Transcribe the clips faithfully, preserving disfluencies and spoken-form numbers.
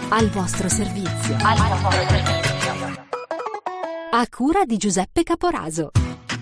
Al vostro servizio. Al vostro servizio. A cura di Giuseppe Caporaso.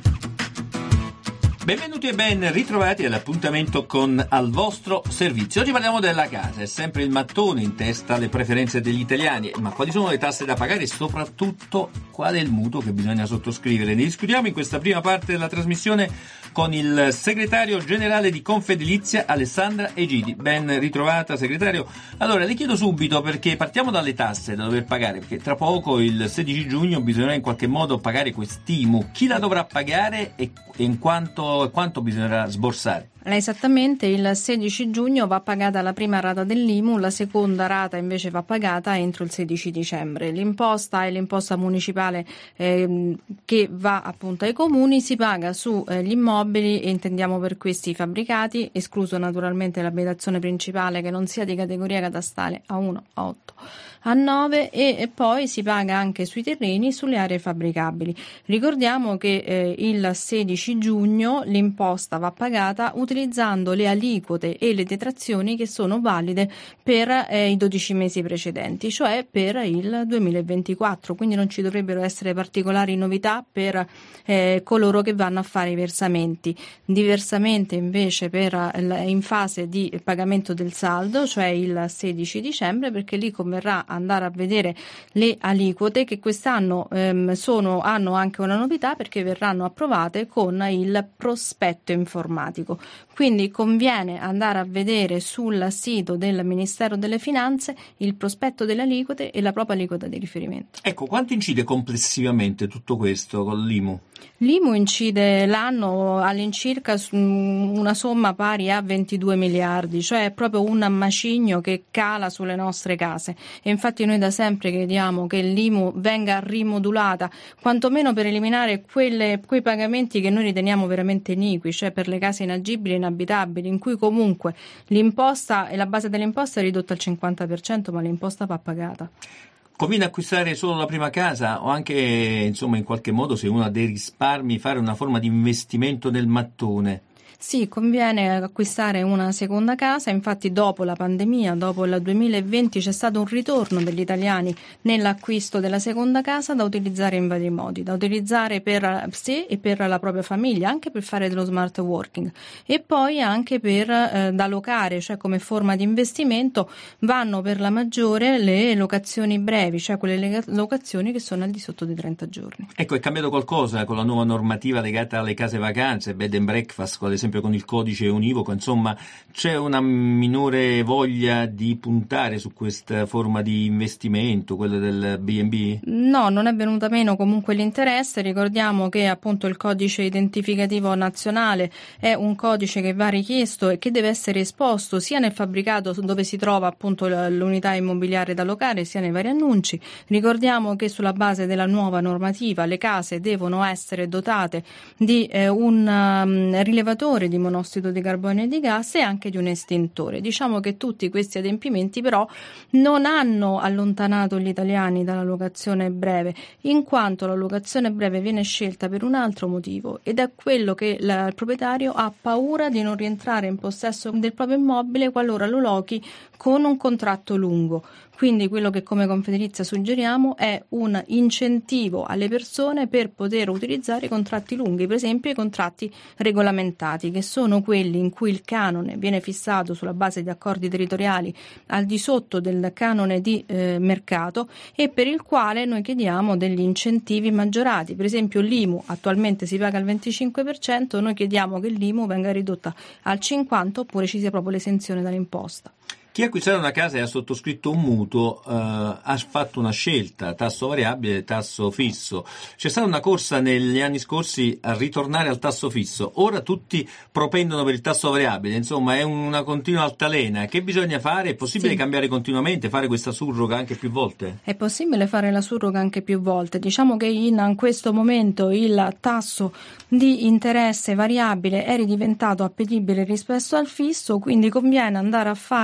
Benvenuti e ben ritrovati all'appuntamento con Al vostro servizio. Oggi parliamo della casa, è sempre il mattone in testa alle preferenze degli italiani, ma quali sono le tasse da pagare e soprattutto qual è il mutuo che bisogna sottoscrivere? Ne discutiamo in questa prima parte della trasmissione con il segretario generale di Confedilizia Alessandra Egidi. Ben ritrovata segretario. Allora le chiedo subito, perché partiamo dalle tasse da dover pagare, perché tra poco il sedici giugno bisognerà in qualche modo pagare quest'I M U. Chi la dovrà pagare e in quanto quanto bisognerà sborsare? Esattamente, il sedici giugno va pagata la prima rata dell'I M U, la seconda rata invece va pagata entro il sedici dicembre. L'imposta è l'imposta municipale eh, che va appunto ai comuni, si paga sugli eh, immobili e intendiamo per questi fabbricati, escluso naturalmente l'abitazione principale che non sia di categoria catastale A uno, A otto, A nove e, e poi si paga anche sui terreni, sulle aree fabbricabili. Ricordiamo che eh, il sedici giugno l'imposta va pagata utilizzando le aliquote e le detrazioni che sono valide per eh, i dodici mesi precedenti, cioè per il duemilaventiquattro, quindi non ci dovrebbero essere particolari novità per eh, coloro che vanno a fare i versamenti. Diversamente invece per in fase di pagamento del saldo, cioè il sedici dicembre, perché lì converrà andare a vedere le aliquote che quest'anno ehm, sono, hanno anche una novità, perché verranno approvate con il prospetto informatico. Quindi conviene andare a vedere sul sito del Ministero delle Finanze il prospetto delle aliquote e la propria aliquota di riferimento. Ecco, quanto incide complessivamente tutto questo con l'I M U? L'I M U incide l'anno all'incirca su una somma pari a ventidue miliardi, cioè è proprio un macigno che cala sulle nostre case, e infatti noi da sempre chiediamo che l'I M U venga rimodulata, quantomeno per eliminare quelle, quei pagamenti che noi riteniamo veramente iniqui, cioè per le case inagibili e inabitabili, in cui comunque l'imposta e la base dell'imposta è ridotta al cinquanta per cento, ma l'imposta va pagata. Conviene acquistare solo la prima casa o anche, insomma, in qualche modo, se uno ha dei risparmi, fare una forma di investimento nel mattone? Sì, conviene acquistare una seconda casa, infatti dopo la pandemia, dopo il duemilaventi, c'è stato un ritorno degli italiani nell'acquisto della seconda casa da utilizzare in vari modi, da utilizzare per sé e per la propria famiglia, anche per fare dello smart working, e poi anche per eh, da locare, cioè come forma di investimento vanno per la maggiore le locazioni brevi, cioè quelle locazioni che sono al di sotto dei trenta giorni. Ecco, è cambiato qualcosa con la nuova normativa legata alle case vacanze, bed and breakfast, ad esempio con il codice univoco, insomma c'è una minore voglia di puntare su questa forma di investimento, quella del B and B? No, non è venuta meno comunque l'interesse. Ricordiamo che appunto il codice identificativo nazionale è un codice che va richiesto e che deve essere esposto sia nel fabbricato dove si trova appunto l'unità immobiliare da locare, sia nei vari annunci. Ricordiamo che sulla base della nuova normativa le case devono essere dotate di eh, un um, rilevatore di monossido di carbonio e di gas e anche di un estintore. Diciamo che tutti questi adempimenti però non hanno allontanato gli italiani dalla locazione breve, in quanto la locazione breve viene scelta per un altro motivo, ed è quello che la, il proprietario ha paura di non rientrare in possesso del proprio immobile qualora lo lochi con un contratto lungo. Quindi quello che come Confedilizia suggeriamo è un incentivo alle persone per poter utilizzare i contratti lunghi, per esempio i contratti regolamentati, che sono quelli in cui il canone viene fissato sulla base di accordi territoriali al di sotto del canone di eh, mercato, e per il quale noi chiediamo degli incentivi maggiorati. Per esempio l'I M U attualmente si paga al venticinque per cento, noi chiediamo che l'I M U venga ridotta al cinquanta per cento oppure ci sia proprio l'esenzione dall'imposta. Chi ha acquistato una casa e ha sottoscritto un mutuo eh, ha fatto una scelta, tasso variabile, tasso fisso. C'è stata una corsa negli anni scorsi a ritornare al tasso fisso, ora tutti propendono per il tasso variabile, insomma è una continua altalena. Che bisogna fare? È possibile sì. cambiare continuamente, fare questa surroga anche più volte? È possibile fare la surroga anche più volte. Diciamo che in questo momento il tasso di interesse variabile è ridiventato appetibile rispetto al fisso, quindi conviene andare a fare delle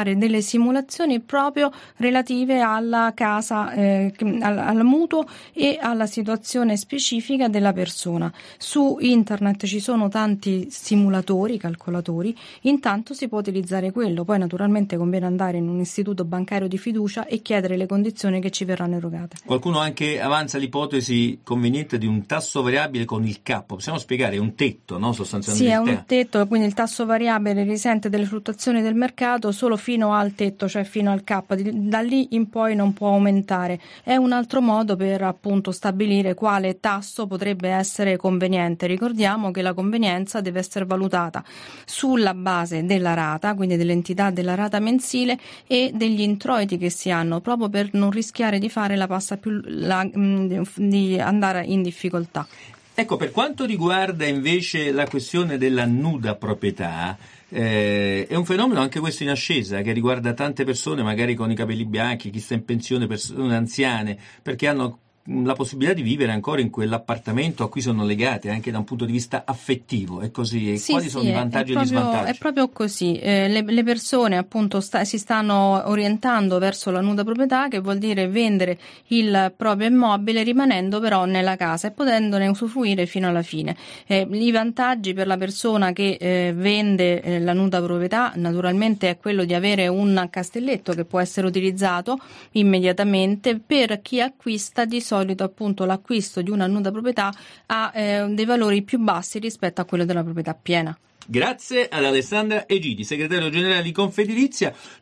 simulazioni proprio relative alla casa, eh, al, al mutuo e alla situazione specifica della persona. Su internet ci sono tanti simulatori, calcolatori, intanto si può utilizzare quello, poi naturalmente conviene andare in un istituto bancario di fiducia e chiedere le condizioni che ci verranno erogate. Qualcuno anche avanza l'ipotesi conveniente di un tasso variabile con il capo. Possiamo spiegare? È un tetto, no? Sostanzialmente. Sì, è un tetto, quindi il tasso variabile risente delle fluttuazioni del mercato solo fino al tetto, cioè fino al K. Da lì in poi non può aumentare. È un altro modo per appunto stabilire quale tasso potrebbe essere conveniente. Ricordiamo che la convenienza deve essere valutata sulla base della rata, quindi dell'entità della rata mensile e degli introiti che si hanno, proprio per non rischiare di fare la passa più la, di andare in difficoltà. Ecco, per quanto riguarda invece la questione della nuda proprietà, eh, è un fenomeno anche questo in ascesa, che riguarda tante persone, magari con i capelli bianchi, chi sta in pensione, persone anziane, perché hanno la possibilità di vivere ancora in quell'appartamento a cui sono legate anche da un punto di vista affettivo. È così? E sì, quali sì, sono i vantaggi proprio, e gli svantaggi? È proprio così. Eh, le, le persone appunto sta, si stanno orientando verso la nuda proprietà, che vuol dire vendere il proprio immobile rimanendo però nella casa e potendone usufruire fino alla fine. Eh, I vantaggi per la persona che eh, vende eh, la nuda proprietà naturalmente è quello di avere un castelletto che può essere utilizzato immediatamente. Per chi acquista, di solito appunto l'acquisto di una nuda proprietà ha eh, dei valori più bassi rispetto a quello della proprietà piena. Grazie ad Alessandra Egidi, segretario generale di Confedilizia.